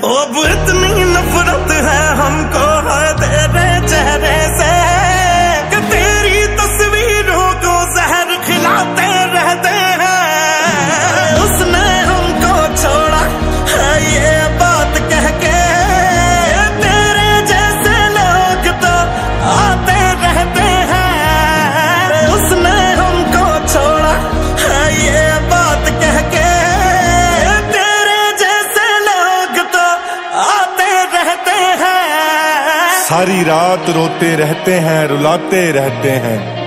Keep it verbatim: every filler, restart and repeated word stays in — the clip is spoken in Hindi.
अब इतनी नफरत है हमको है तेरे चेहरे से कि तेरी तस्वीरों को जहर खिलाते रहते हैं। उसने हमको छोड़ा है ये बात कह के, तेरे जैसे लोग तो आते रहते हैं। उसने हमको छोड़ा है ये बात कह के, तेरे जैसे लोग तो आते रहते हैं। सारी रात रोते रहते हैं, रुलाते रहते हैं।